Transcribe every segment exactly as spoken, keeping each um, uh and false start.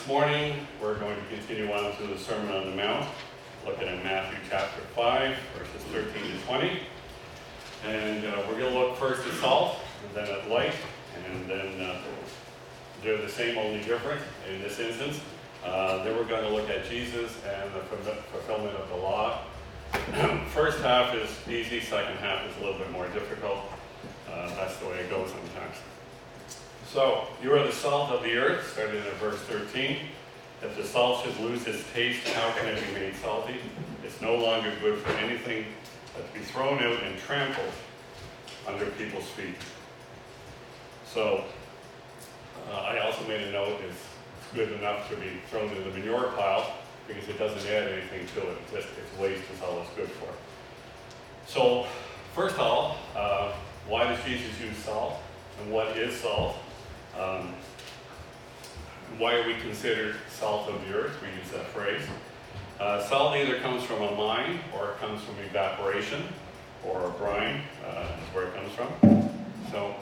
this morning we're going to continue on through the Sermon on the Mount, looking at Matthew chapter five, verses thirteen to twenty. And uh, we're going to look first at salt, and then at light, and then uh, they're the same, only different in this instance. Uh, then we're going to look at Jesus and the fulfillment of the law. First half is easy, second half is a little bit more difficult. Uh, that's the way it goes sometimes. So, you are the salt of the earth, starting in verse thirteen. If the salt should lose its taste, how can it be made salty? It's no longer good for anything but to be thrown out and trampled under people's feet. So, uh, I also made a note, it's good enough to be thrown in the manure pile because it doesn't add anything to it. It's just it's waste is all it's good for. So, first of all, uh, why does Jesus use salt? And what is salt? Um, why are we considered salt of the earth? We use that phrase. Uh, salt either comes from a mine or it comes from evaporation or brine, uh, is where it comes from. So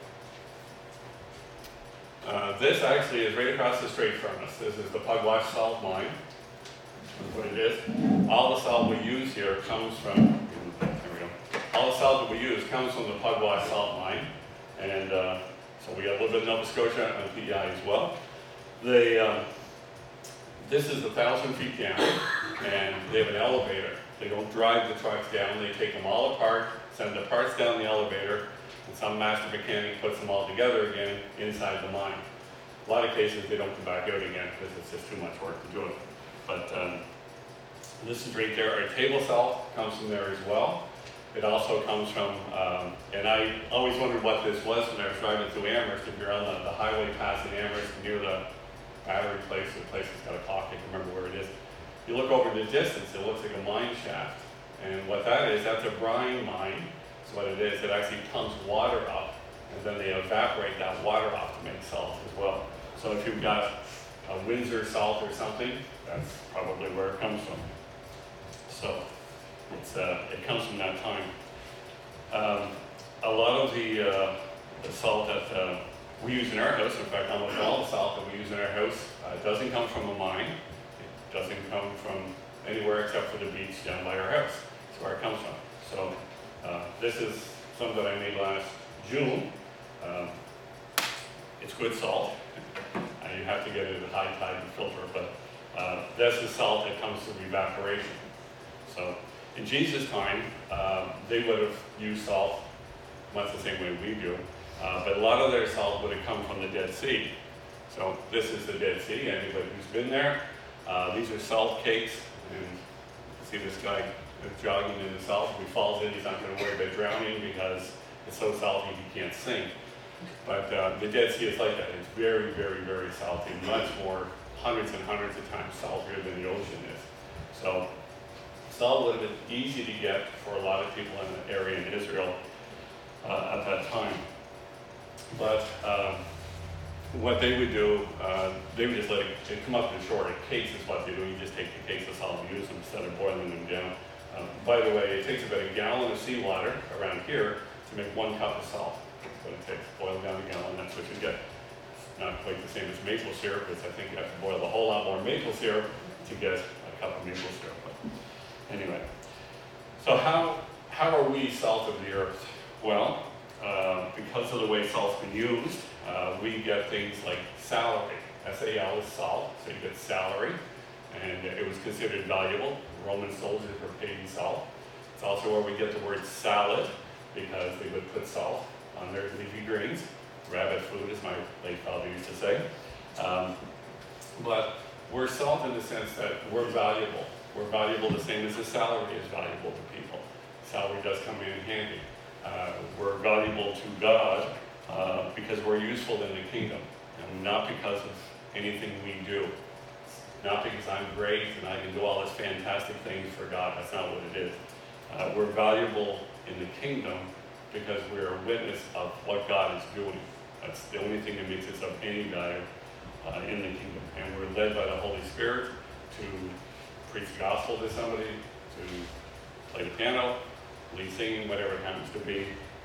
uh, this actually is right across the street from us. This is the Pugwash Salt Mine. That's what it is. All the salt we use here comes from, there we go. All the salt that we use comes from the Pugwash Salt Mine. And uh, so we got a little bit of Nova Scotia and P E I as well. They, um, this is a thousand feet down, and they have an elevator. They don't drive the trucks down. They take them all apart, send the parts down the elevator, and some master mechanic puts them all together again inside the mine. A lot of cases they don't come back out again because it's just too much work to do it. But um, this is right there. Our table salt comes from there as well. It also comes from, um, and I always wondered what this was when I was driving through Amherst. If you're on the, the highway passing Amherst near the battery place, the place has got a clock, I can remember where it is. You look over the distance, it looks like a mine shaft. And what that is, that's a brine mine. So what it is, it actually pumps water up, and then they evaporate that water off to make salt as well. So if you've got a Windsor salt or something, that's probably where it comes from. So. It's, uh, it comes from that time. Um, a lot of the, uh, the salt that uh, we use in our house, in fact almost all the salt that we use in our house, uh, doesn't come from a mine. It doesn't come from anywhere except for the beach down by our house. That's where it comes from. So uh, this is some that I made last June. Um, it's good salt. Uh, you have to get it at high tide and filter it, but uh, this is salt that comes through evaporation. So in Jesus' time, um, they would have used salt much the same way we do, uh, but a lot of their salt would have come from the Dead Sea. So this is the Dead Sea. Anybody who's been there, uh, these are salt cakes, and you see this guy jogging in the salt. If he falls in, he's not going to worry about drowning because it's so salty he can't sink. But uh, the Dead Sea is like that. It's very, very, very salty, much more, hundreds and hundreds of times saltier than the ocean is. So salt would have been easy to get for a lot of people in the area in Israel uh, at that time. But um, what they would do, uh, they would just let it they'd come up in short cakes is what they do. You just take the cakes of salt and use them instead of boiling them down. Um, by the way, it takes about a gallon of seawater around here to make one cup of salt. That's what it takes. Boil down a gallon, that's what you get. It's not quite the same as maple syrup, because I think you have to boil a whole lot more maple syrup to get a cup of maple syrup. Anyway, so how, how are we salt of the earth? Well, uh, because of the way salt's been used, uh, we get things like salary. S A L is salt, so you get salary, and it was considered valuable. Roman soldiers were paid in salt. It's also where we get the word salad, because they would put salt on their leafy greens. Rabbit food, as my late father used to say. Um, but we're salt in the sense that we're valuable. We're valuable the same as the salary is valuable to people. Salary does come in handy. Uh, we're valuable to God uh, because we're useful in the kingdom, and not because of anything we do. Not because I'm great and I can do all these fantastic things for God. That's not what it is. Uh, we're valuable in the kingdom because we're a witness of what God is doing. That's the only thing that makes us of any value uh, in the kingdom. And we're led by the Holy Spirit to preach the gospel to somebody, to play the piano, lead singing, whatever it happens to be.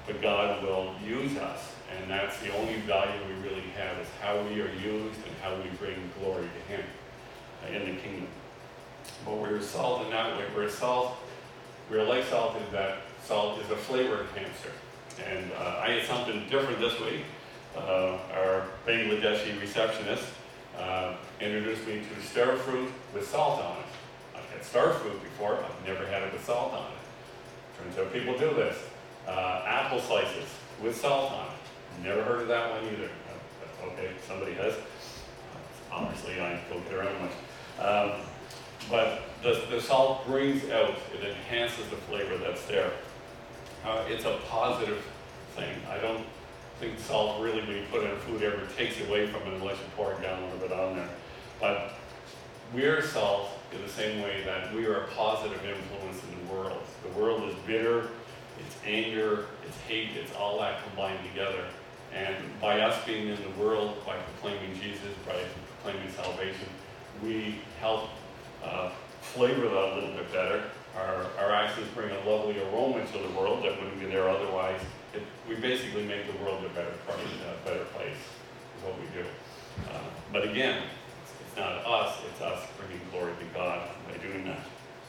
but God will use us. And that's the only value we really have, is how we are used and how we bring glory to Him uh, in the kingdom. But we're salt in that way. We're salt, we're like salt in that salt is a flavor enhancer. And uh, I had something different this week. Uh, our Bangladeshi receptionist uh, introduced me to star fruit with salt on it. I've had star fruit before, I've never had it with salt on it. Turns out people do this. Uh, apple slices with salt on it. Never heard of that one either. Uh, okay, somebody has. Uh, obviously, I don't get around much. Um, but the, the salt brings out, it enhances the flavor that's there. Uh, it's a positive thing. I don't think salt really, when you put it in food, ever takes away from it unless you pour it down a little bit on there. But we're salt in the same way that we are a positive influence in the world. The world is bitter, it's anger, it's hate, it's all that combined together. And by us being in the world, by proclaiming Jesus, by proclaiming salvation, we help uh, flavor that a little bit better. Our, our actions bring a lovely aroma to the world that wouldn't be there otherwise. It, we basically make the world a better place, a better place is what we do. Uh, but again, it's, it's not us, it's us bringing glory to God by doing that.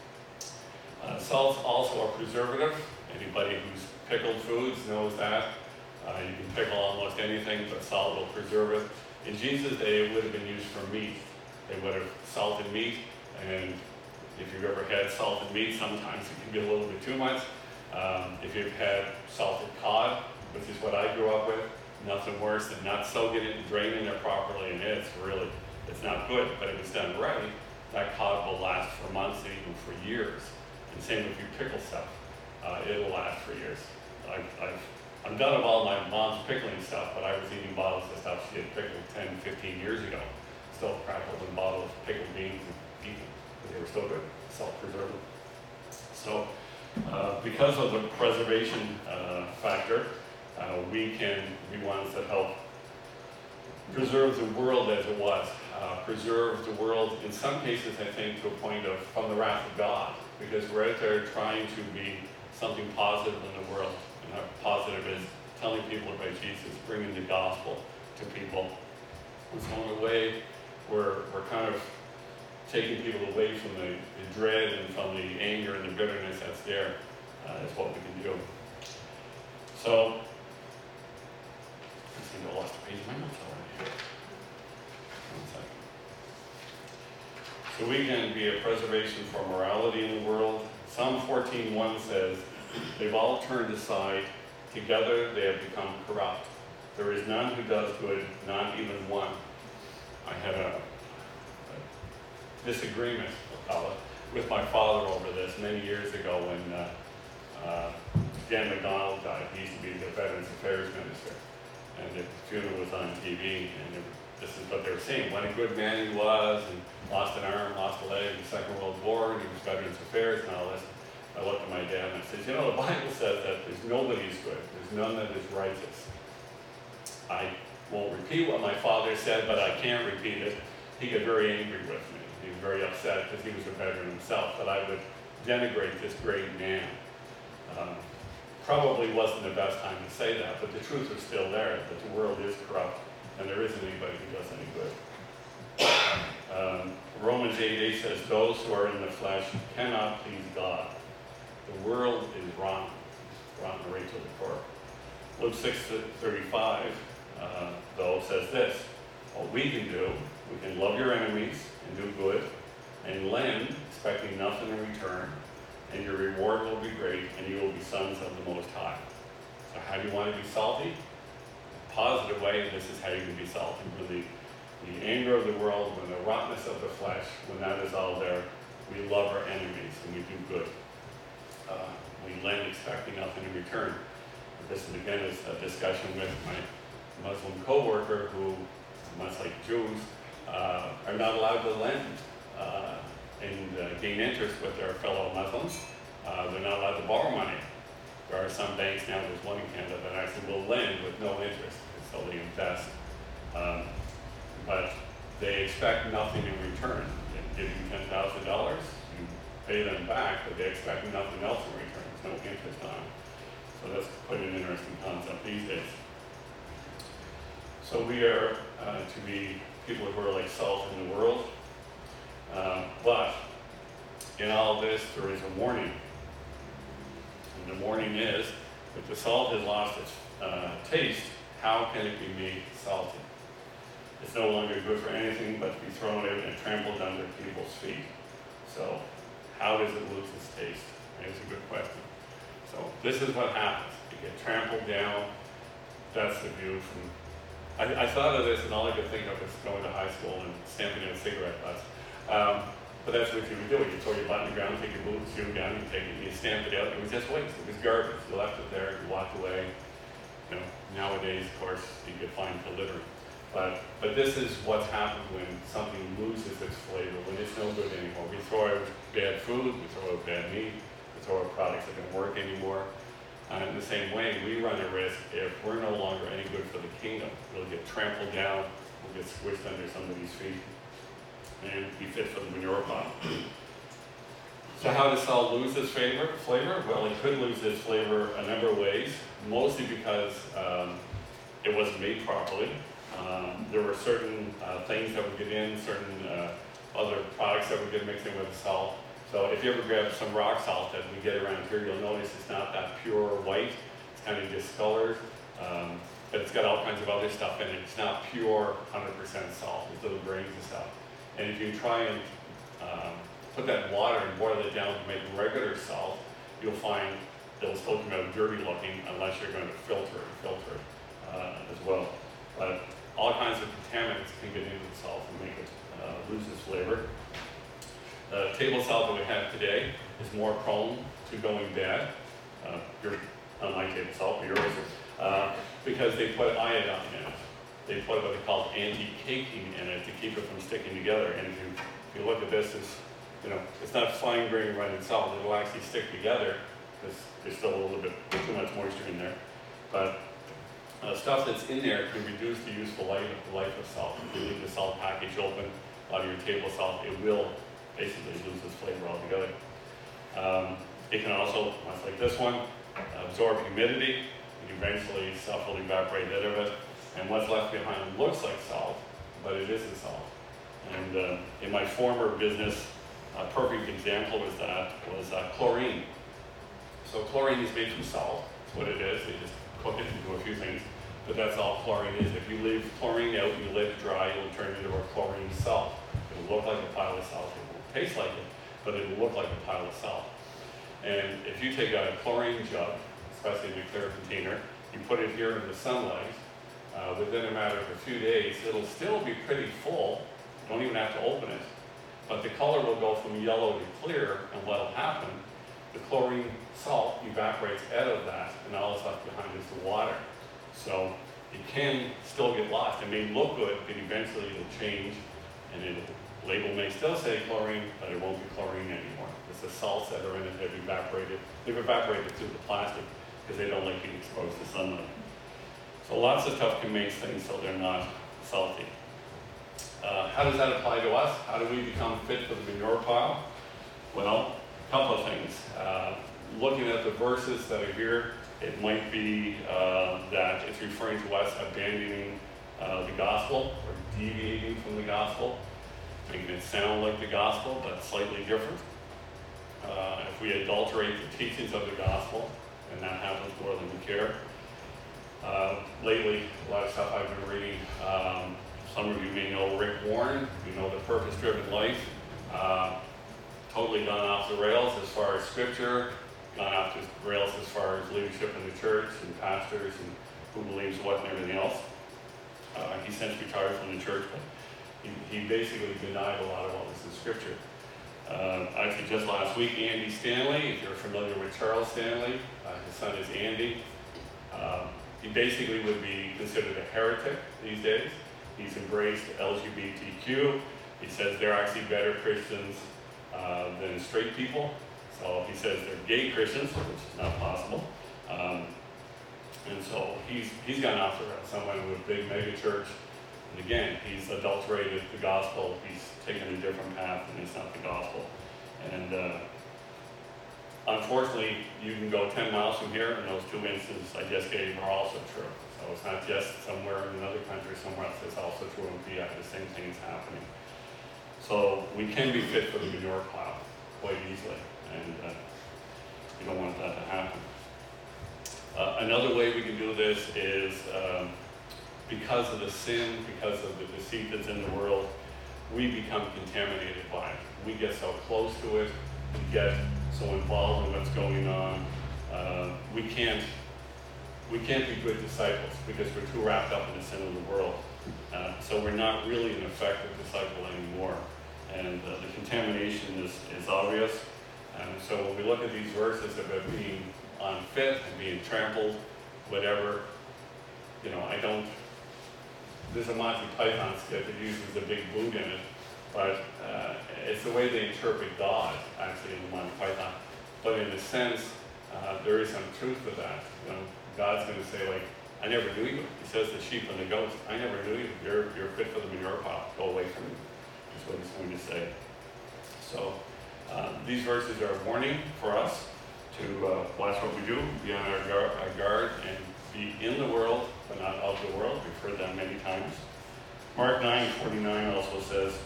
Uh, salt's also a preservative. Anybody who's pickled foods knows that. Uh, you can pickle almost anything, but salt will preserve it. In Jesus' day, it would have been used for meat. They would have salted meat, and if you've ever had salted meat, sometimes it can be a little bit too much. Um, if you've had salted cod, which is what I grew up with, nothing worse than not soaking it and draining it properly, and it's really, it's not good, but if it's done right, that cod will last for months and even for years. And same if you pickle stuff, uh, it'll last for years. I've, I've I'm done of all my mom's pickling stuff, but I was eating bottles of stuff she had pickled ten, fifteen years ago. Still crackled in bottles of pickled beans and eaten, because they were still good, salt preservative. So, uh, because of the preservation uh, factor, uh, we can be ones that help preserve the world as it was. Uh, preserve the world, in some cases, I think, to a point of from the wrath of God, because we're out there trying to be something positive in the world. And how positive is telling people about Jesus, bringing the gospel to people. And so in a way, we're, we're kind of taking people away from the, the dread and from the anger and the bitterness that's there. Uh, is what we can do. So, I think I lost a page of my notes already. One second. So we can be a preservation for morality in the world. Psalm fourteen one says, "They've all turned aside, together they have become corrupt. There is none who does good, not even one." I had a, a disagreement, we'll call it, with my father over this many years ago when uh, uh, Dan McDonald died. He used to be the Veterans Affairs Minister, and the funeral was on T V, and it, this is what they were saying, what a good man he was, and lost an arm, lost a leg in the Second World War, and he was Veterans Affairs and all this. I looked at my dad and I said, you know, the Bible says that there's nobody who's good. There's none that is righteous. I won't repeat what my father said, but I can't repeat it. He got very angry with me. He was very upset because he was a veteran himself, that I would denigrate this great man. Um, probably wasn't the best time to say that, but the truth is still there, that the world is corrupt and there isn't anybody who does any good. Um, Romans eight eight says, those who are in the flesh cannot please God. The world is rotten, rotten right to the core. Luke six thirty-five, uh, though, says this, what we can do, we can love your enemies and do good, and lend, expecting nothing in return, and your reward will be great, and you will be sons of the Most High. So how do you want to be salty? A positive way, this is how you can be salty. When the, the anger of the world, when the rottenness of the flesh, when that is all there, we love our enemies and we do good. Uh, we lend expecting nothing in return. This is again is a discussion with my Muslim co-worker who, much like Jews, uh, are not allowed to lend uh, and uh, gain interest with their fellow Muslims. Uh, they're not allowed to borrow money. There are some banks now, there's one in Canada that actually will lend with no interest, so they invest. Um, but they expect nothing in return. They give you ten thousand dollars, you pay them back, but they expect nothing else in return. There's no interest on it. So that's quite an interesting concept these days. So we are uh, to be people who are like salt in the world. Uh, but in all this, there is a warning. And the warning is, if the salt has lost its uh, taste, how can it be made salty? It's no longer good for anything but to be thrown out and trampled under people's feet. So how does it lose its taste? It's a good question. So this is what happens. You get trampled down. That's the view from... I, I thought of this, and all I could think of was going to high school and stamping in a cigarette butts. Um, but that's what you would do. You throw your butt on the ground, take your boot, shoe down, you take it, you stamp it out. It was just waste. It was garbage. You left it there, you walked away. You know, nowadays, of course, you get fined for littering. But, but this is what's happened when something loses its flavor, when it's no good anymore. We throw out bad food, we throw out bad meat, we throw out products that don't work anymore. Uh, in the same way, we run a risk if we're no longer any good for the kingdom. We'll get trampled down, we'll get squished under somebody's feet, and be fit for the manure pile. So how does salt lose its flavor? Flavor? Well, it could lose its flavor a number of ways, mostly because um, it wasn't made properly. Um, there were certain uh, things that would get in, certain uh, other products that would get mixed in with the salt. So if you ever grab some rock salt that we get around here, you'll notice it's not that pure white. It's kind of discolored, um, but it's got all kinds of other stuff in it. It's not pure one hundred percent salt. There's little grains and stuff. And if you try and um, put that in water and boil it down to make regular salt, you'll find it'll still come out dirty looking unless you're going to filter it, filter it uh, as well. But all kinds of contaminants can get into the salt and make it uh, lose its flavor. The table salt that we have today is more prone to going bad. Uh, your, not my table salt, but yours, uh, because they put iodine in it. They put what they call anti-caking in it to keep it from sticking together. And if you, if you look at this, it's, you know, it's not fine grained running salt. It will actually stick together because there's still a little bit too much moisture in there. But uh, stuff that's in there can reduce the useful life, life of salt. If you leave the salt package open out of your table salt, it will basically lose its flavor altogether. Um, it can also, much like this one, absorb humidity and eventually stuff will evaporate out of it. And what's left behind looks like salt, but it isn't salt. And uh, in my former business, a perfect example was that was uh, chlorine. So chlorine is made from salt. That's what it is. They just cook it and do a few things. But that's all chlorine is. If you leave chlorine out and you let it dry, it will turn into a chlorine salt. It will look like a pile of salt. It will taste like it, but it will look like a pile of salt. And if you take a chlorine jug, especially in a clear container, you put it here in the sunlight, Uh, within a matter of a few days, it'll still be pretty full. You don't even have to open it. But the color will go from yellow to clear, and what'll happen, the chlorine salt evaporates out of that, and all that's left behind is the water. So it can still get lost. It may look good, but eventually it'll change, and the label may still say chlorine, but it won't be chlorine anymore. It's the salts that are in it that have evaporated. They've evaporated through the plastic because they don't like being exposed to sunlight. So lots of stuff can make things so they're not salty. Uh, how does that apply to us? How do we become fit for the manure pile? Well, a couple of things. Uh, looking at the verses that are here, it might be uh, that it's referring to us abandoning uh, the gospel or deviating from the gospel, making it sound like the gospel but slightly different. Uh, if we adulterate the teachings of the gospel, and that happens more than we care. Uh, lately, a lot of stuff I've been reading, um, some of you may know Rick Warren, you know The Purpose-Driven Life, uh, totally gone off the rails as far as scripture, gone off the rails as far as leadership in the church and pastors and who believes what and everything else. Uh, he since retired from the church, but he, he basically denied a lot of what was in scripture. Uh, actually, just last week, Andy Stanley, if you're familiar with Charles Stanley, uh, his son is Andy. Uh, He basically would be considered a heretic these days. He's embraced L G B T Q. He says they're actually better Christians uh, than straight people. So he says they're gay Christians, which is not possible. Um, and so he's he's gone after someone with a big mega church. And again, he's adulterated the gospel. He's taken a different path, and it's not the gospel. And uh, Unfortunately, you can go ten miles from here, and those two instances I just gave are also true. So it's not just somewhere in another country, somewhere else. It's also true in P I. The same thing is happening. So we can be fit for the manure plow quite easily, and uh, you don't want that to happen. Uh, another way we can do this is um, because of the sin, because of the deceit that's in the world, we become contaminated by it. We get so close to it, we get so involved in what's going on. Uh, we can't we can't be good disciples because we're too wrapped up in the sin of the world. Uh, so we're not really an effective disciple anymore. And uh, the contamination is, is obvious. And so when we look at these verses about being unfit and being trampled, whatever, you know, I don't, there's a Monty Python skit that uses the big boot in it, but uh, it's the way they interpret God, actually, in the Monty Python. But in a sense, uh, there is some truth to that. You know, God's going to say, like, I never knew you. He says the sheep and the goats, I never knew you. You're, you're fit for the manure pile. Go away from me, is what he's going to say. So uh, these verses are a warning for us to uh, watch what we do, be on our guard, our guard, and be in the world, but not of the world. We've heard that many times. Mark nine forty-nine also says,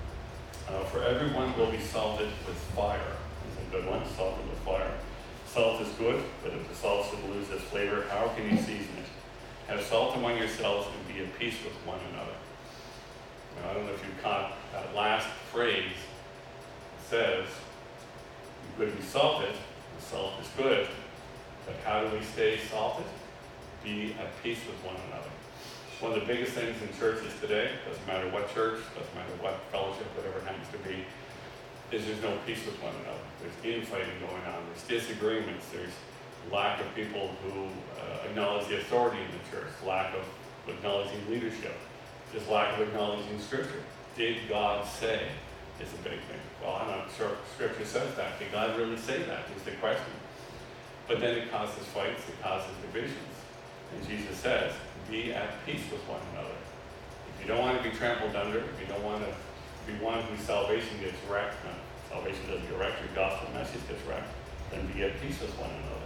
uh, for everyone will be salted with fire. That's a good one, salted with fire. Salt is good, but if the salt should lose its flavor, how can you season it? Have salt among yourselves and be at peace with one another. Now, I don't know if you caught that last phrase. It says, you're going to be salted, the salt is good, but how do we stay salted? Be at peace with one another. One of the biggest things in churches today, doesn't matter what church, doesn't matter what fellowship, whatever it happens to be, is there's no peace with one another. There's infighting going on, there's disagreements, there's lack of people who uh, acknowledge the authority in the church, lack of acknowledging leadership, there's lack of acknowledging Scripture. Did God say is a big thing. Well, I'm not sure if Scripture says that. Did God really say that is the question. But then it causes fights, it causes divisions. And Jesus says, be at peace with one another. If you don't want to be trampled under, if you don't want to be one whose salvation gets wrecked, no, salvation doesn't get wrecked, your gospel message gets wrecked, then be at peace with one another.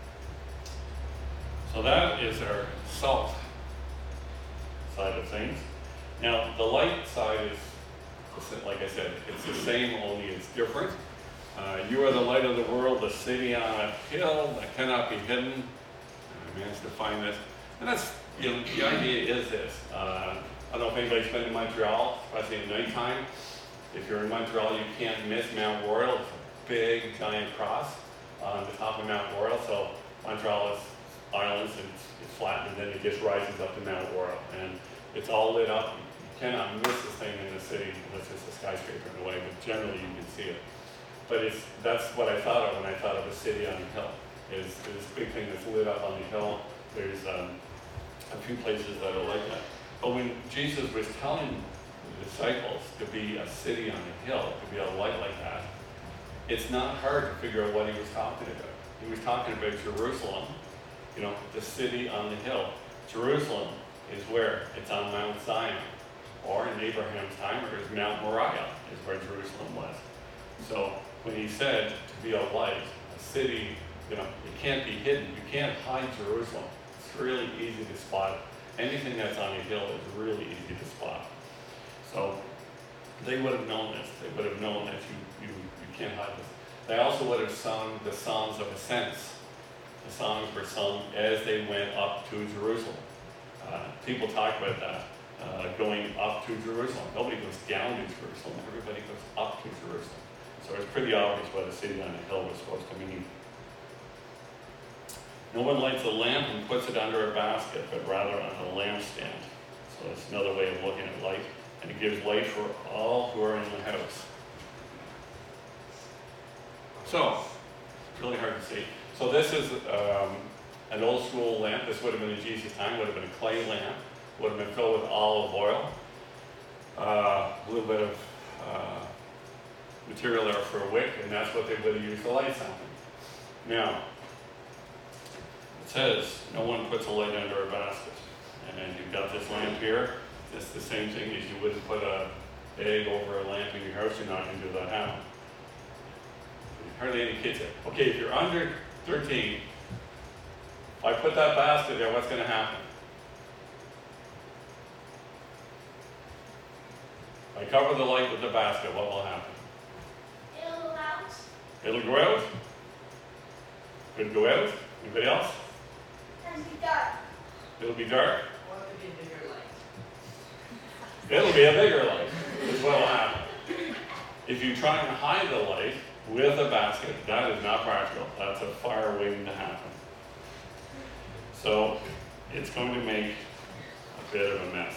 So that is our salt side of things. Now, the light side is, like I said, it's the same, only it's different. Uh, you are the light of the world, the city on a hill that cannot be hidden. I managed to find this. And that's, you know, the idea is this. Uh, I don't know if anybody's been to Montreal, especially at nighttime. If you're in Montreal, you can't miss Mount Royal. It's a big, giant cross on the top of Mount Royal. So Montreal is islands, and it's, it's flat, and then it just rises up to Mount Royal. And it's all lit up. You cannot miss this thing in the city unless it's a skyscraper in a way, but generally you can see it. But it's, that's what I thought of when I thought of a city on a hill. Is this big thing that's lit up on the hill. There's um, a few places that are like that. But when Jesus was telling the disciples to be a city on a hill, to be a light like that, it's not hard to figure out what he was talking about. He was talking about Jerusalem, you know, the city on the hill. Jerusalem is where? It's on Mount Zion. Or in Abraham's time, it was Mount Moriah is where Jerusalem was. So when he said to be a light, a city, you know, it can't be hidden. You can't hide Jerusalem. It's really easy to spot. Anything that's on a hill is really easy to spot. So they would have known this. They would have known that you, you, you can't hide this. They also would have sung the songs of ascents. The songs were sung as they went up to Jerusalem. Uh, people talk about that, uh, going up to Jerusalem. Nobody goes down to Jerusalem. Everybody goes up to Jerusalem. So it's pretty obvious what a city on a hill was supposed to mean. No one lights a lamp and puts it under a basket, but rather on a lampstand. So that's another way of looking at light. And it gives light for all who are in the house. So, really hard to see. So this is um, an old school lamp. This would have been in Jesus' time. Would have been a clay lamp. Would have been filled with olive oil. Uh, a little bit of uh, material there for a wick, and that's what they would have used to light something. Now, it says, no one puts a light under a basket. And then you've got this lamp here. It's the same thing as you wouldn't put a egg over a lamp in your house. You're not going to do that now. hardly any kids here. Okay, if you're under thirteen, if I put that basket there, what's going to happen? If I cover the light with the basket, what will happen? It'll go out. It'll go out? Could it go out? Anybody else? It'll be dark. It'll be dark? Or it could be a bigger light. It'll be a bigger light, is what will happen. If you try and hide the light with a basket, that is not practical. That's a fire waiting to happen. So it's going to make a bit of a mess.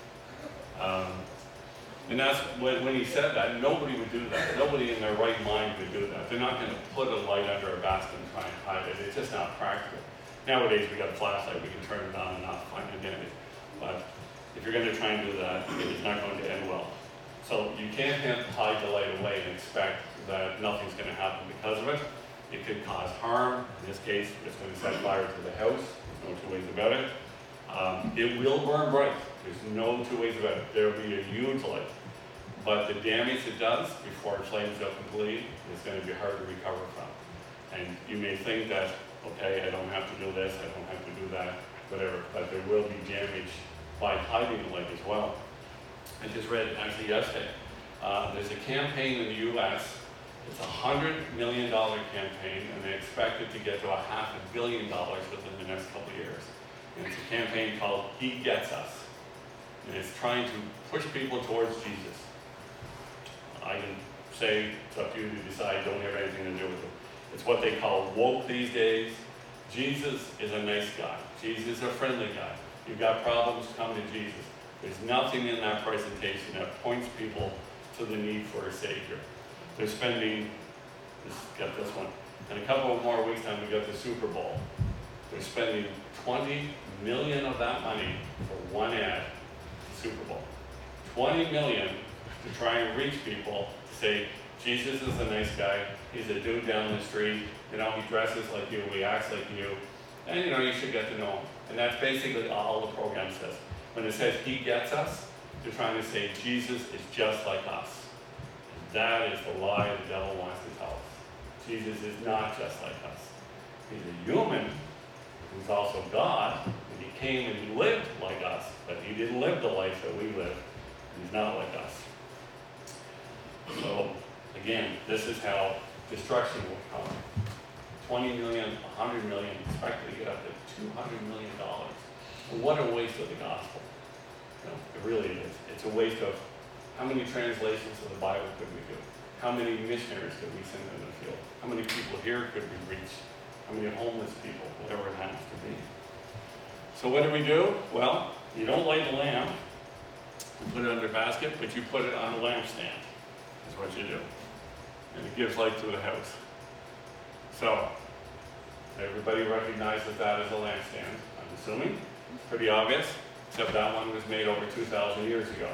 Um, and that's when, when he said that, nobody would do that. Nobody in their right mind would do that. They're not going to put a light under a basket and try and hide it. It's just not practical. Nowadays we got a flashlight, we can turn it on and off, find identity. But if you're going to try and do that, it is not going to end well. So you can't hide the light away and expect that nothing's going to happen because of it. It could cause harm. In this case, it's going to set fire to the house. There's no two ways about it. Um, it will burn bright. There's no two ways about it. There will be a huge light. But the damage it does before it flames up completely is going to be hard to recover from. And you may think that, okay, I don't have to do this, I don't have to do that, whatever, but there will be damage by hiding the light as well. I just read actually yesterday, uh, there's a campaign in the U S, it's a one hundred million dollar campaign, and they expect it to get to a half a billion dollars within the next couple of years. And it's a campaign called He Gets Us. And it's trying to push people towards Jesus. I can say, it's up to you to decide, don't have anything to do with it. It's what they call woke these days. Jesus is a nice guy. Jesus is a friendly guy. You've got problems, come to Jesus. There's nothing in that presentation that points people to the need for a Savior. They're spending, let's get this one, in a couple of more weeks time we got the Super Bowl. They're spending twenty million of that money for one ad, Super Bowl. twenty million to try and reach people to say, Jesus is a nice guy, he's a dude down the street, you know, he dresses like you, he acts like you, and you know, you should get to know him. And that's basically all the program says. When it says he gets us, they're trying to say Jesus is just like us. And that is the lie the devil wants to tell us. Jesus is not just like us. He's a human who's also God, and he came and he lived like us, but he didn't live the life that we live. He's not like us. So, again, this is how destruction will come. twenty million, one hundred million, expected to get up to two hundred million dollars. What a waste of the gospel. You know, it really is. It's a waste of how many translations of the Bible could we do? How many missionaries could we send in the field? How many people here could we reach? How many homeless people, whatever it happens to be. So what do we do? Well, you don't light the lamp, you put it under a basket, but you put it on a lampstand, is what you do. And it gives light to the house. So, everybody recognizes that as a lampstand, I'm assuming. It's pretty obvious, except that one was made over two thousand years ago.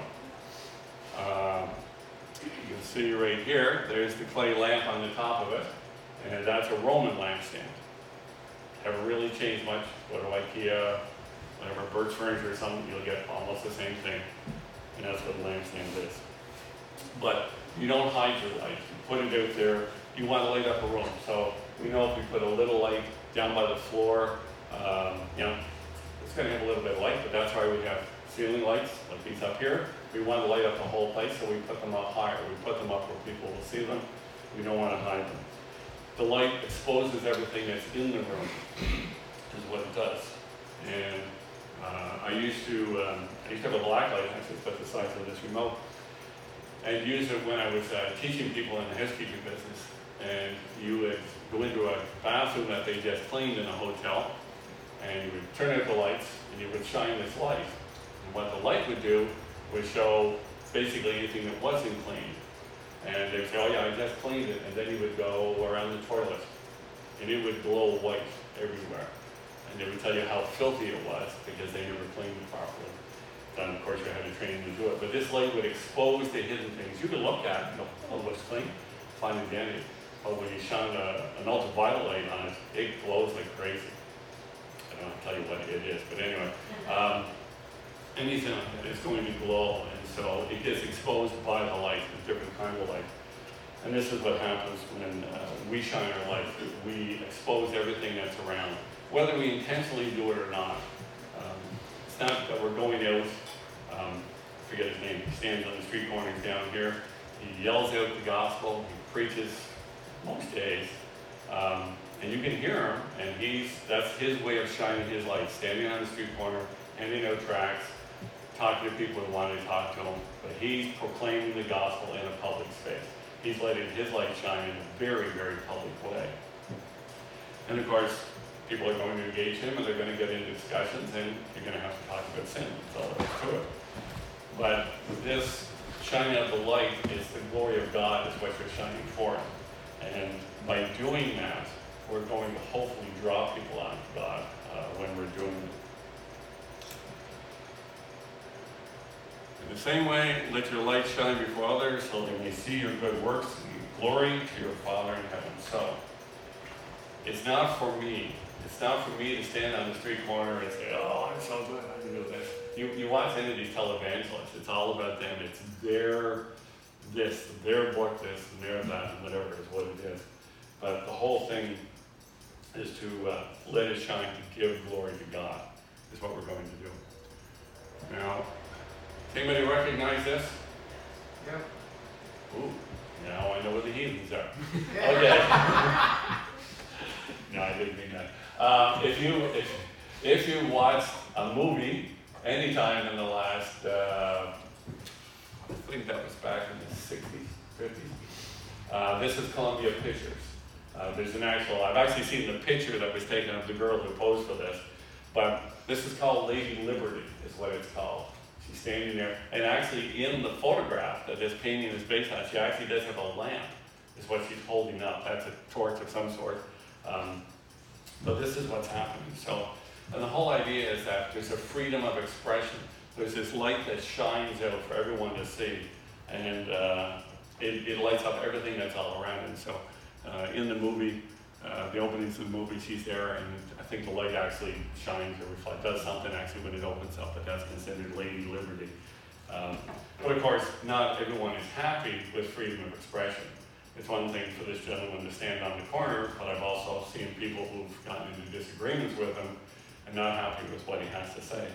Um, you can see right here, there's the clay lamp on the top of it, and that's a Roman lampstand. Haven't really changed much. Go to IKEA, whatever, Birch Furniture or something, you'll get almost the same thing. And that's what a lampstand is. But you don't hide your light. You put it out there. You want to light up a room. So we know if we put a little light down by the floor, um, you know, it's going to have a little bit of light, but that's why we have ceiling lights like these up here. We want to light up the whole place, so we put them up higher. We put them up where people will see them. We don't want to hide them. The light exposes everything that's in the room, is what it does. And uh, I used to, um, I used to have a black light, actually, it's about the size of this remote. I'd use it when I was uh, teaching people in the housekeeping business. And you would go into a bathroom that they just cleaned in a hotel, and you would turn out the lights, and you would shine this light. And what the light would do was show basically anything that wasn't cleaned. And they'd say, oh yeah, I just cleaned it. And then you would go around the toilet, and it would glow white everywhere. And they would tell you how filthy it was because they never cleaned it properly. Then, of course, you had to train them to do it. But this light would expose the hidden things. You could look at it and go, oh, it looks clean, find identity. But when you shine a, an ultraviolet light on it, it glows like crazy. I don't want to tell you what it is, but anyway. Um, anything like that is going to glow, and so it gets exposed by the light, a different kind of light. And this is what happens when uh, we shine our light. We expose everything that's around, whether we intentionally do it or not. Um, it's not that we're going out, um, I forget his name, he stands on the street corners down here, he yells out the gospel, he preaches most days, um, and you can hear him, and he's, that's his way of shining his light, standing on the street corner, handing out tracts, talking to people who want to talk to him, but he's proclaiming the gospel in a public space. He's letting his light shine in a very, very public way. And of course, people are going to engage him, and they're going to get into discussions, and you're going to have to talk about sin. That's all there is to it. But this shining of the light is the glory of God is what you're shining for. And by doing that, we're going to hopefully draw people out to God uh, when we're doing it. In the same way, let your light shine before others so they may see your good works and give glory to your Father in heaven. So, it's not for me. It's not for me to stand on the street corner and say, oh, I'm so good, I can do this. You, you watch any of these televangelists, it's all about them. It's their this, their book this, and their that, and whatever is what it is. But the whole thing is to uh, let it shine, to give glory to God, is what we're going to do. Now, anybody recognize this? Yeah. Ooh, now I know where the heathens are. Okay. No, I didn't mean that. Um, if you if if you watched a movie anytime in the last, uh, I think that was back in the sixties, fifties. Uh, this is Columbia Pictures. Uh, there's an actual. I've actually seen the picture that was taken of the girl who posed for this, but this is called Lady Liberty, is what it's called. She's standing there, and actually in the photograph that this painting is based on, she actually does have a lamp, is what she's holding up. That's a torch of some sort. Um, but this is what's happening. So, and the whole idea is that there's a freedom of expression. There's this light that shines out for everyone to see, and uh, it, it lights up everything that's all around. And so, uh, in the movie, uh, the openings of the movie, she's there, and I think the light actually shines or reflects, does something actually when it opens up, but that's considered Lady Liberty. Um, but of course, not everyone is happy with freedom of expression. It's one thing for this gentleman to stand on the corner, but I've also seen people who've gotten into disagreements with him and not happy with what he has to say.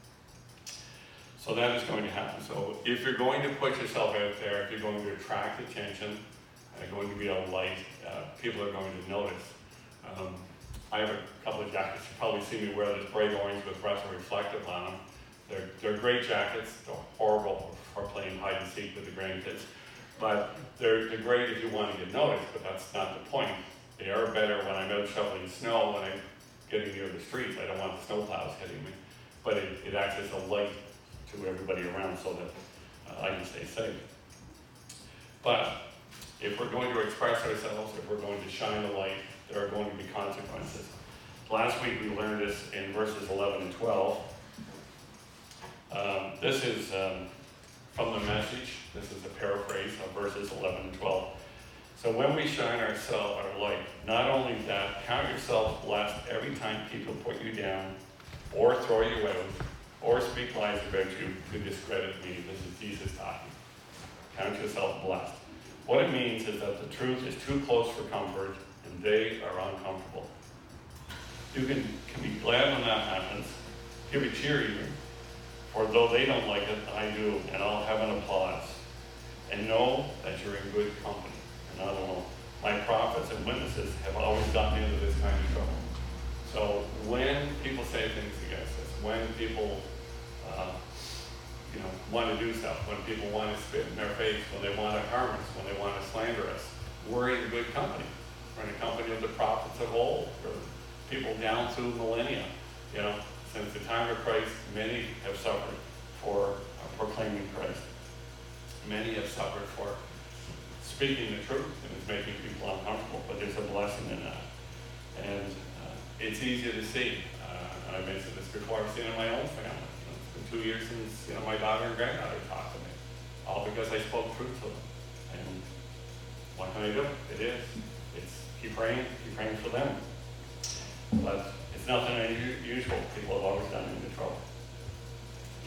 So that is going to happen. So if you're going to put yourself out there, if you're going to attract attention, uh, going to be a light, uh, people are going to notice. Um, I have a couple of jackets. You probably see me wear this bright orange with Russian reflective on them. They're, they're great jackets. They're horrible for playing hide and seek with the grandkids. But they're, they're great if you want to get noticed, but that's not the point. They are better when I'm out shoveling snow, when I'm getting near the streets. I don't want the snowplows hitting me. But it, it acts as a light to everybody around so that uh, I can stay safe. But if we're going to express ourselves, if we're going to shine a light, there are going to be consequences. Last week we learned this in verses eleven and twelve. Um, this is um, from the Message. This is a paraphrase of verses eleven and twelve. So when we shine ourselves, our light, not only that, count yourself blessed every time people put you down, or throw you out, or speak lies about you to discredit me. This is Jesus talking. Count yourself blessed. What it means is that the truth is too close for comfort, and they are uncomfortable. You can, can be glad when that happens. Give a cheer even. For though they don't like it, I do, and I'll have an applause. And know that you're in good company, and not alone. My prophets and witnesses have always gotten into this kind of trouble. So when people say things against us, when people uh, you know, want to do stuff, when people want to spit in their face, when they want to harm us, when they want to slander us, we're in good company. We're in a company of the prophets of old, or people down through millennia. You know, since the time of Christ, many have suffered for uh, proclaiming Christ. Many have suffered for speaking the truth, and it's making people uncomfortable, but there's a blessing in that. And uh, it's easy to see. Uh, I mentioned this before, I've seen it in my own family. You know, it's been two years since you know, my daughter and granddaughter talked to me, all because I spoke truth to them. And what can I do? It is. It's keep praying, keep praying for them. But it's nothing unusual. People have always done into trouble.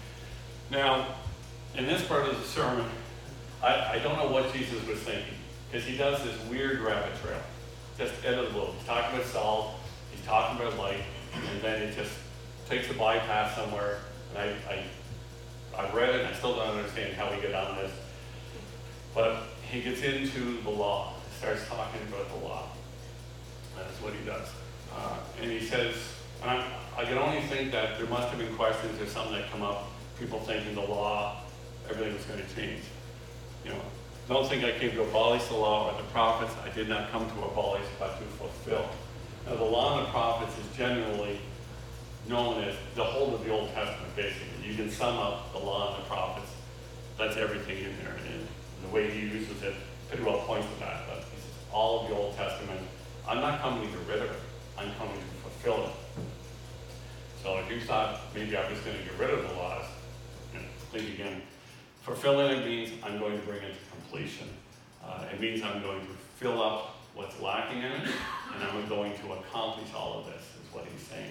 Now, in this part of the sermon, I, I don't know what Jesus was thinking. is he does this weird rabbit trail. Just out of the blue. He's talking about salt, he's talking about light, and then it just takes a bypass somewhere. And I, I, I read it and I still don't understand how we get on this. But he gets into the law. He starts talking about the law. That's what he does. Uh, and he says, and I, I can only think that there must have been questions or something that come up, people thinking the law, everything was going to change. You know, don't think I came to abolish the law or the prophets. I did not come to abolish, but to fulfill. Now, the law and the prophets is generally known as the whole of the Old Testament, basically. You can sum up the law and the prophets. That's everything in there. And the way he uses it pretty well points to that. But he says, all of the Old Testament, I'm not coming to get rid of it. I'm coming to fulfill it. So if you thought maybe I was going to get rid of the laws, you know, think again. Fulfilling it means I'm going to bring it to completion. Uh, it means I'm going to fill up what's lacking in it, and I'm going to accomplish all of this, is what he's saying.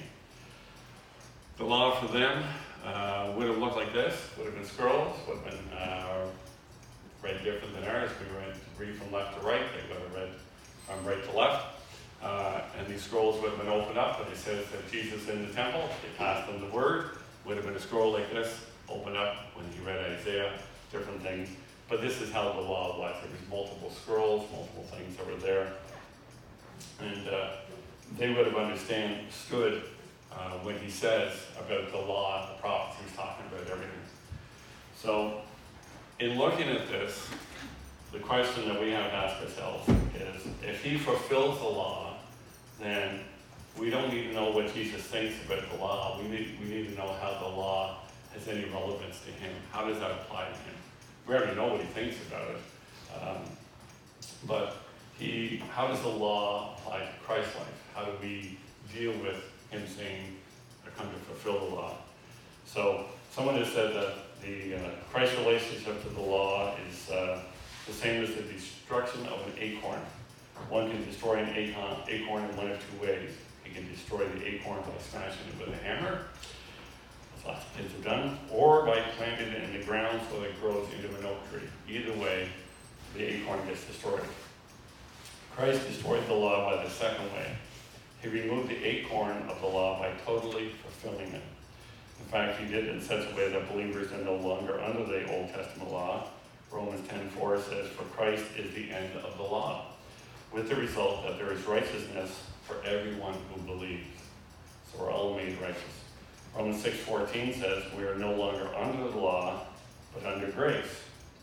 The law for them uh, would have looked like this, would have been scrolls, would have been uh, read different than ours. We read, read from left to right, they would have read from right to left. Uh, and these scrolls would have been opened up, but it says that Jesus in the temple, they passed them the word, would have been a scroll like this, opened up when he read Isaiah, different things. But this is how the law was. There was multiple scrolls, multiple things that were there. And uh, they would have understood uh, when he says about the law, the prophets, he's talking about everything. So in looking at this, the question that we have to ask ourselves is, if he fulfills the law, then we don't need to know what Jesus thinks about the law. We need, we need to know how the law has any relevance to him. How does that apply to him? We already know what he thinks about it. Um, but he, how does the law apply to Christ's life? How do we deal with him saying, I come to fulfill the law? So someone has said that the uh, Christ's relationship to the law is uh, the same as the destruction of an acorn. One can destroy an acorn, acorn in one of two ways. He can destroy the acorn by smashing it with a hammer, as lots of kids have done, or by planting it in the ground so that it grows into an oak tree. Either way, the acorn gets destroyed. Christ destroyed the law by the second way. He removed the acorn of the law by totally fulfilling it. In fact, he did it in such a way that believers are no longer under the Old Testament law. Romans ten four says, for Christ is the end of the law, with the result that there is righteousness for everyone who believes. So we're all made righteous. Romans six fourteen says, we are no longer under the law, but under grace.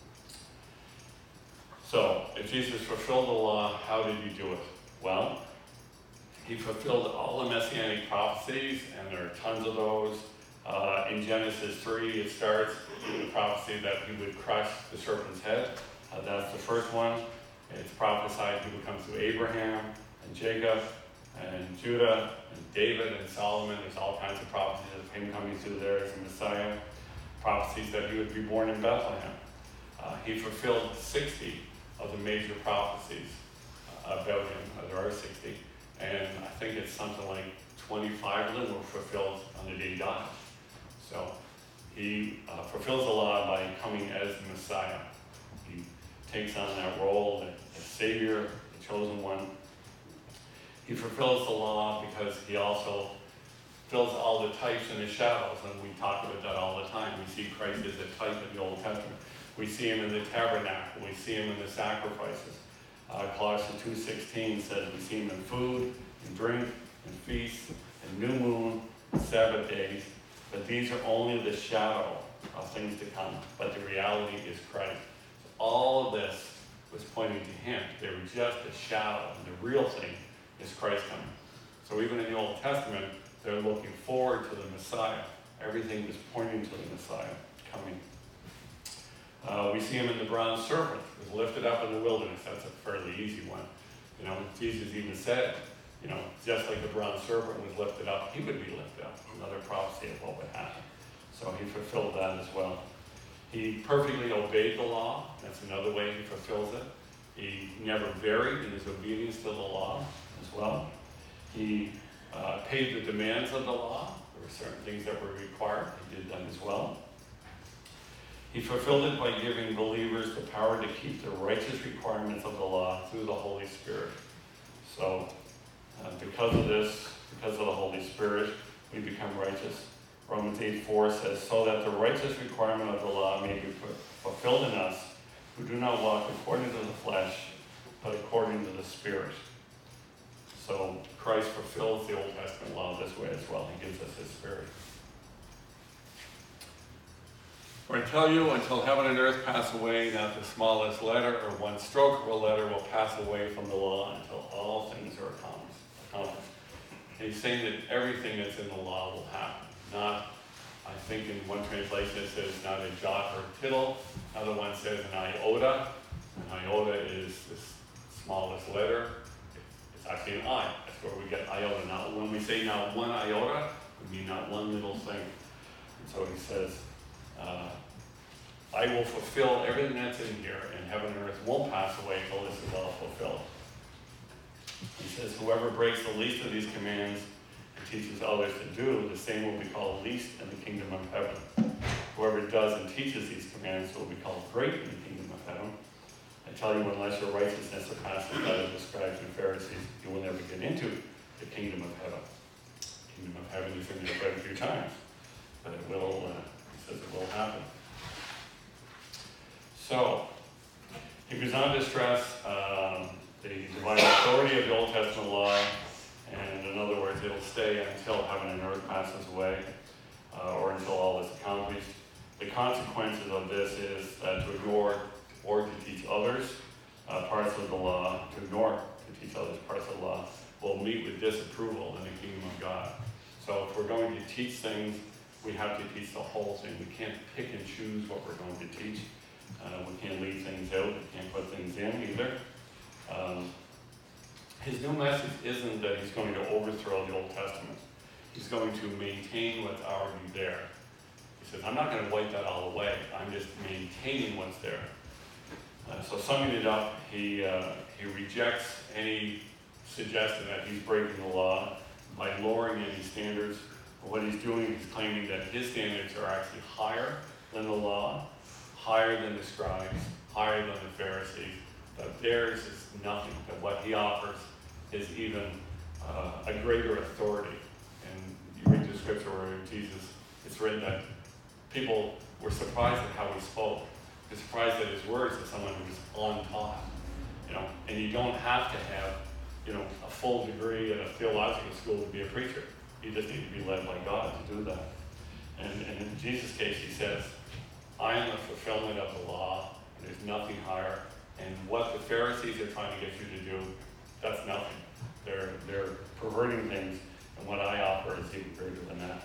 So, if Jesus fulfilled the law, how did he do it? Well, he fulfilled all the messianic prophecies, and there are tons of those. Uh, in Genesis three, it starts with the prophecy that he would crush the serpent's head. Uh, that's the first one. It's prophesied he would come through Abraham and Jacob and Judah and David and Solomon. There's all kinds of prophecies of him coming through there as a Messiah. Prophecies that he would be born in Bethlehem. Uh, he fulfilled sixty of the major prophecies uh, about him. Uh, there are sixty. And I think it's something like twenty-five of them were fulfilled on the day he died. So he uh, fulfills the law by coming as the Messiah. He takes on that role, the, the Savior, the chosen one. He fulfills the law because he also fills all the types and the shadows, and we talk about that all the time. We see Christ as a type in the Old Testament. We see him in the tabernacle. We see him in the sacrifices. Uh, Colossians two sixteen says we see him in food, in drink, in feasts, in new moon, Sabbath days. But these are only the shadow of things to come. But the reality is Christ. So all of this was pointing to him. They were just a shadow. And the real thing is Christ coming. So even in the Old Testament, they're looking forward to the Messiah. Everything was pointing to the Messiah coming. Uh, we see him in the bronze serpent, who was lifted up in the wilderness. That's a fairly easy one. You know, Jesus even said, you know, just like the bronze serpent was lifted up, he would be lifted up. Another prophecy of what would happen. So he fulfilled that as well. He perfectly obeyed the law. That's another way he fulfills it. He never varied in his obedience to the law as well. He uh, paid the demands of the law. There were certain things that were required. He did them as well. He fulfilled it by giving believers the power to keep the righteous requirements of the law through the Holy Spirit. So, uh, because of this, because of the Holy Spirit, we become righteous. Romans eight four says, so that the righteous requirement of the law may be fulfilled in us, who do not walk according to the flesh, but according to the Spirit. So Christ fulfills the Old Testament law this way as well. He gives us his Spirit. For I tell you, until heaven and earth pass away, not the smallest letter or one stroke of a letter will pass away from the law until all things are accomplished. And he's saying that everything that's in the law will happen. Not, I think in one translation it says not a jot or tittle. Another one says an iota. An iota is this smallest letter. It's actually an I. That's where we get iota. Now, when we say not one iota, we mean not one little thing. And so he says, uh, I will fulfill everything that's in here, and heaven and earth won't pass away until this is all fulfilled. He says, whoever breaks the least of these commands and teaches others to do, the same will be called least in the kingdom of heaven. Whoever does and teaches these commands will be called great in the kingdom of heaven. I tell you, unless your righteousness surpasses that of the scribes and Pharisees, you will never get into the kingdom of heaven. The kingdom of heaven, you've heard it a few times, but it will, uh, he says it will happen. So, he goes on to stress um, the divine authority of the Old Testament law, and in other words, it'll stay until heaven and earth passes away, uh, or until all is accomplished. The consequences of this is that to ignore or to teach others uh, parts of the law, to ignore to teach others parts of the law, will meet with disapproval in the kingdom of God. So if we're going to teach things, we have to teach the whole thing. We can't pick and choose what we're going to teach. Uh, we can't leave things out. We can't put things in either. Um, his new message isn't that he's going to overthrow the Old Testament. He's going to maintain what's already there. He says, I'm not going to wipe that all away. I'm just maintaining what's there. Uh, so summing it up, he, uh, he rejects any suggestion that he's breaking the law by lowering any standards. What he's doing, he's claiming that his standards are actually higher than the law, higher than the scribes, higher than the Pharisees, but theirs is nothing. But what he offers is even uh, a greater authority. And you read the scripture where Jesus, it's written that people were surprised at how he spoke. They're surprised at his words as someone who's untaught. You know, and you don't have to have, you know, a full degree at a theological school to be a preacher. You just need to be led by God to do that. And, and in Jesus' case, he says, I am the fulfillment of the law, and there's nothing higher. And what the Pharisees are trying to get you to do, that's nothing. They're, they're perverting things, and what I offer is even greater than that.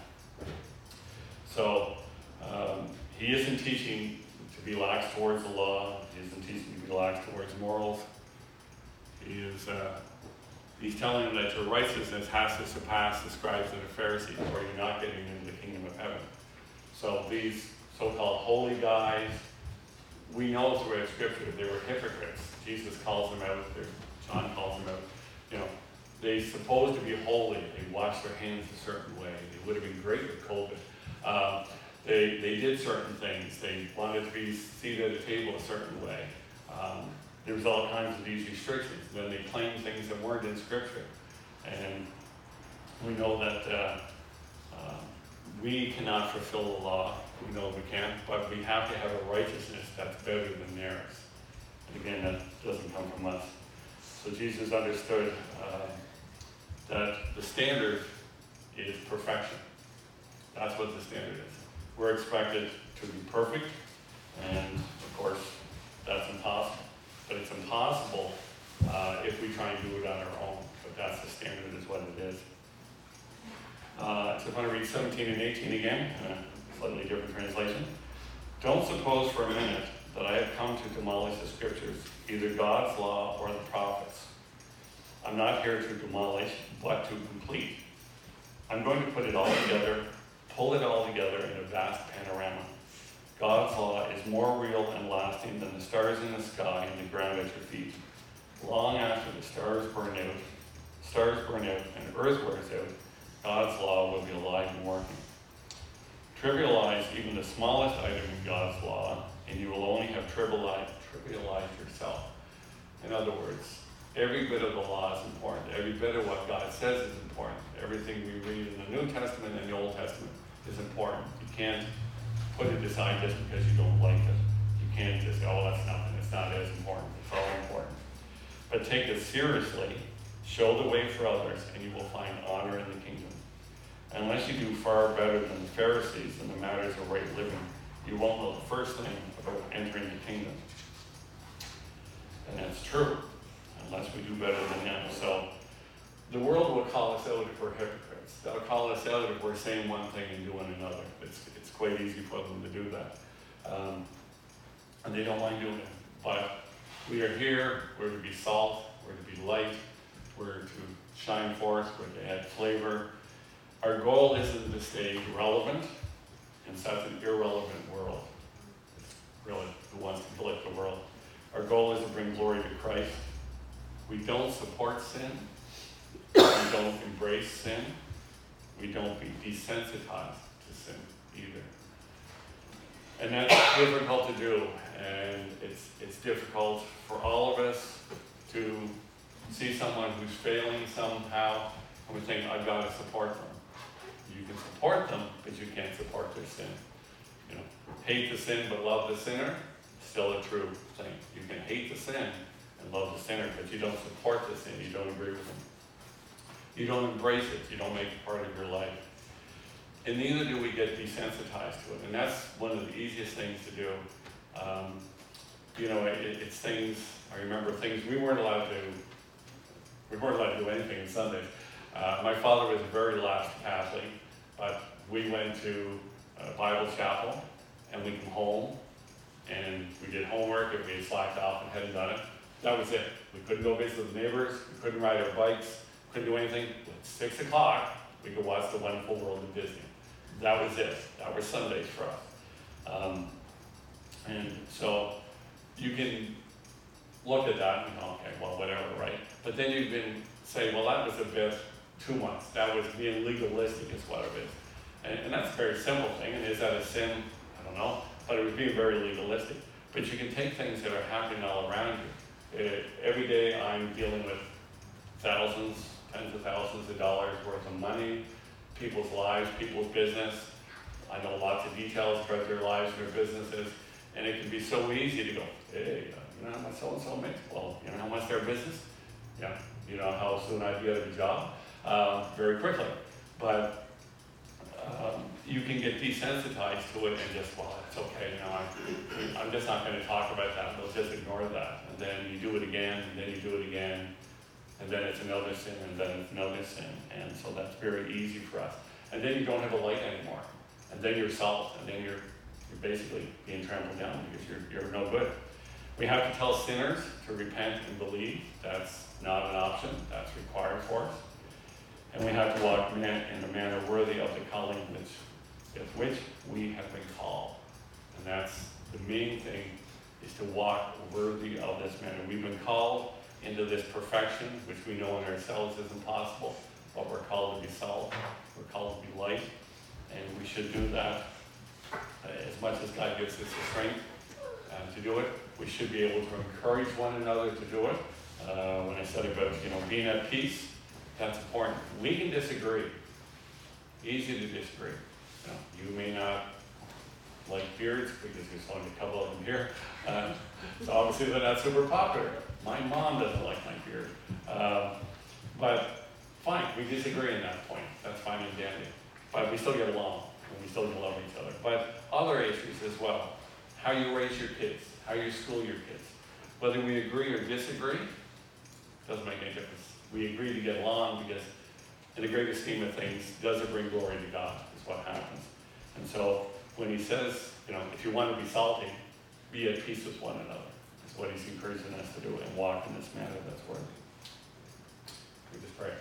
So, um, he isn't teaching to be lax towards the law. He isn't teaching to be lax towards morals. He is, uh, he's telling them that your righteousness has to surpass the scribes and the Pharisees, or you're not getting into the kingdom of heaven. So these so-called holy guys, we know throughout Scripture they were hypocrites. Jesus calls them out, John calls them out. You know, they're supposed to be holy. They wash their hands a certain way. They would have been great with COVID. Um, they, they did certain things. They wanted to be seated at a table a certain way. Um, there was all kinds of these restrictions. Then they claimed things that weren't in Scripture. And we know that uh, uh, we cannot fulfill the law. We know we can't, but we have to have a righteousness that's better than theirs. And again, that doesn't come from us. So Jesus understood uh, that the standard is perfection. That's what the standard is. We're expected to be perfect, and of course, that's impossible. But it's impossible uh, if we try and do it on our own. But that's the standard, is what it is. Uh, so if I want to read seventeen and eighteen again, uh, slightly different translation. Don't suppose for a minute that I have come to demolish the scriptures, either God's law or the prophets. I'm not here to demolish, but to complete. I'm going to put it all together, pull it all together in a vast panorama. God's law is more real and lasting than the stars in the sky and the ground at your feet. Long after the stars burn out, stars burn out and earth wears out, God's law will be alive and working. Trivialize even the smallest item in God's law, and you will only have trivialized, trivialized yourself. In other words, every bit of the law is important. Every bit of what God says is important. Everything we read in the New Testament and the Old Testament is important. You can't put it aside just because you don't like it. You can't just go, oh, that's nothing. It's not as important. It's all important. But take it seriously, show the way for others, and you will find honor in the kingdom. Unless you do far better than the Pharisees in the matters of right living, you won't know the first thing about entering the kingdom. And that's true, unless we do better than them. So the world will call us out if we're hypocrites. They'll call us out if we're saying one thing and doing another. It's, it's quite easy for them to do that. Um, and they don't mind doing it. But we are here, we're to be salt, we're to be light, we're to shine forth, we're to add flavor. Our goal isn't to stay relevant in such an irrelevant world. It's really who wants to flip the world. Our goal is to bring glory to Christ. We don't support sin. We don't embrace sin. We don't be desensitized to sin either. And that's difficult to do. And it's, it's difficult for all of us to see someone who's failing somehow, and we think, I've got to support them. You can support them, but you can't support their sin. You know, hate the sin but love the sinner, still a true thing. You can hate the sin and love the sinner, but you don't support the sin, you don't agree with them. You don't embrace it, you don't make it part of your life. And neither do we get desensitized to it, and that's one of the easiest things to do. Um, you know, it, it's things, I remember things we weren't allowed to, we weren't allowed to do anything on Sundays. Uh, my father was a very last Catholic, but we went to uh, Bible chapel, and we come home, and we did homework, and we had slacked off and hadn't done it. That was it. We couldn't go visit the neighbors, we couldn't ride our bikes, couldn't do anything. At six o'clock, we could watch The Wonderful World of Disney. That was it. That was Sundays for us. Um, and so you can look at that and go, okay, well, whatever, right? But then you can say, well, that was a bit too much. That was being legalistic is what it is. And, and that's a very simple thing. And is that a sin? I don't know. But it was being very legalistic. But you can take things that are happening all around you. Uh, every day I'm dealing with thousands, tens of thousands of dollars worth of money, people's lives, people's business. I know lots of details about their lives and their businesses. And it can be so easy to go, hey, uh, you know how much so-and-so makes? Well, you know how much their business? Yeah. You know how soon I'd be out of a job? Uh, very quickly. But um, you can get desensitized to it and just, well, it's okay, you know, I'm, I'm just not going to talk about that. They'll just ignore that. And then you do it again, and then you do it again, and then it's another sin, and then it's another sin. And so that's very easy for us. And then you don't have a light anymore. And then you're salt, and then you're, you're basically being trampled down because you're, you're no good. We have to tell sinners to repent and believe. That's not an option. That's required for us. And we have to walk in a manner worthy of the calling which, with which we have been called. And that's the main thing, is to walk worthy of this manner. We've been called into this perfection, which we know in ourselves is impossible, but we're called to be salt, we're called to be light, and we should do that uh, as much as God gives us the strength uh, to do it. We should be able to encourage one another to do it. Uh, when I said about, you know, being at peace, that's important. We can disagree. Easy to disagree. You know, you may not like beards because there's only a couple of them here. Uh, so obviously they're not super popular. My mom doesn't like my beard. Uh, but fine, we disagree on that point. That's fine and dandy. But we still get along and we still love each other. But other issues as well. How you raise your kids, how you school your kids. Whether we agree or disagree, doesn't make any difference. We agree to get along because in the greater scheme of things, does it bring glory to God is what happens. And so when he says, you know, if you want to be salty, be at peace with one another. That's what he's encouraging us to do and walk in this manner that's worthy. We just pray.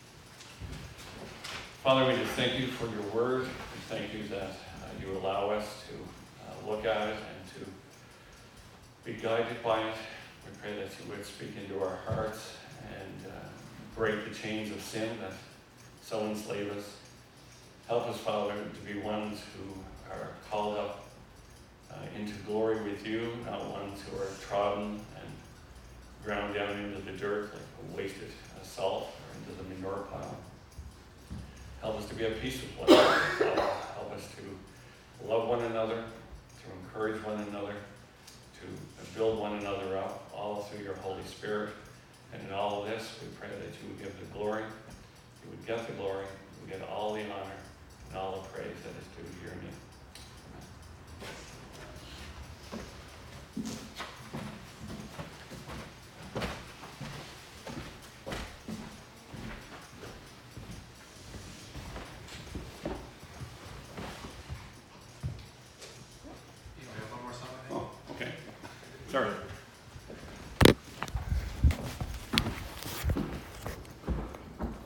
Father, we just thank you for your word. We thank you that uh, you allow us to uh, look at it and to be guided by it. We pray that you would speak into our hearts and uh, break the chains of sin that so enslave us. Help us, Father, to be ones who are called up uh, into glory with you, not ones who are trodden and ground down into the dirt like a wasted uh, salt or into the manure pile. Help us to be at peace with one another. Father. Help us to love one another, to encourage one another, to build one another up, all through your Holy Spirit. And in all of this, we pray that you would give the glory, you would get the glory, you would get all the honor and all the praise that is due to your name.